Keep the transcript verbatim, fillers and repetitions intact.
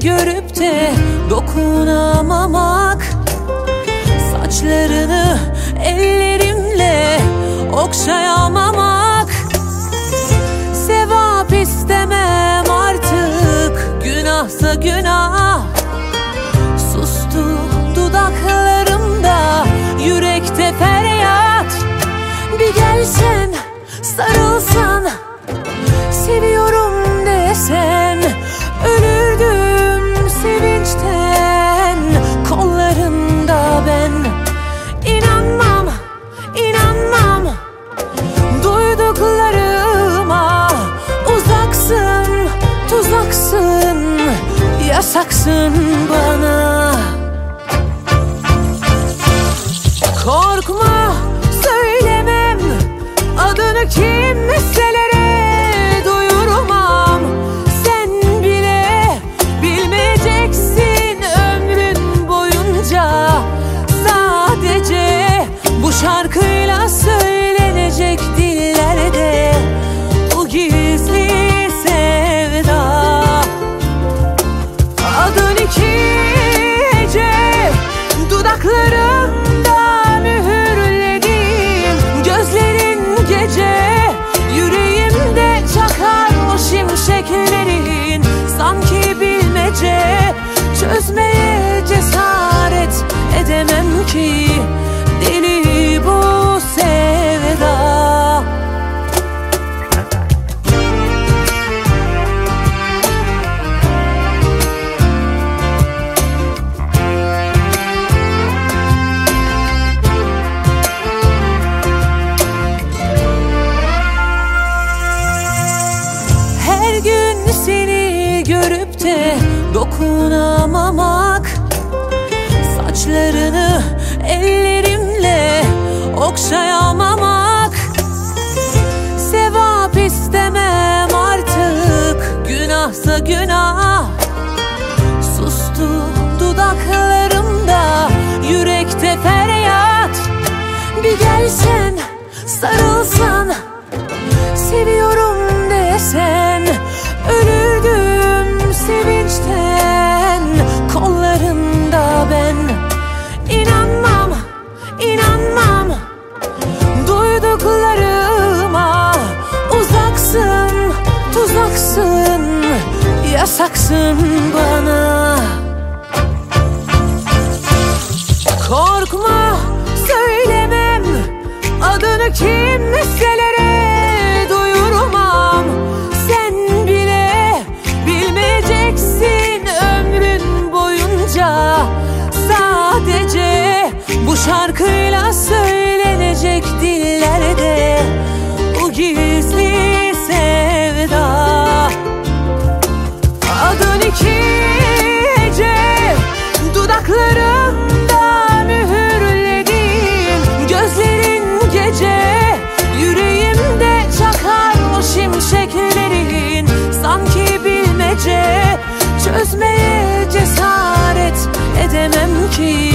görüp de dokunamamak, saçlarını ellerimle okşayamamak. Sevap istemem artık, günahsa günah. Sustu dudaklarımda, yürekte feryat. Bir gelsen, sarılsan, seviyorum desen, ölürdüm sevinçten kollarında ben. İnanmam, inanmam duyduklarıma. Uzaksın, tuzaksın, yasaksın bana. Korkma, söylemem adını kimselere duyurmam. Sen bile bilmeyeceksin ömrün boyunca. Sadece bu şarkıyla söylenecek dillerde bu gizli sevda. Adın iki hece dudaklarımda mühürledim. Gözlerin gece yüreğimde çakar o şimşeklerin. Sanki bilmece, çözmeye cesaret edemem ki. Deli bu sevda. Her gün seni görüp de dokunamamak, saçlarını ellerimle okşayamamak. Sevap istemem artık, günahsa günah. Sustu dudaklarımda, yürekte feryat. Bir gelsen, sarılsan, seviyorum desen, ölürdüm sevinçten kollarında ben. İnanmam, inanmam duyduklarıma. Uzaksın, tuzaksın, yasaksın bana. Korkma, söylemem adını kimselere duyurmam. Sen bile bilmeyeceksin ömrün boyunca. Sadece bu şarkıyla söylenecek dillerde bu gizli sevda. Adın iki hece dudaklarımda mühürledim. Gözlerin gece yüreğimde çakar o şimşeklerin. Sanki bilmece, çözmeye cesaret edemem ki.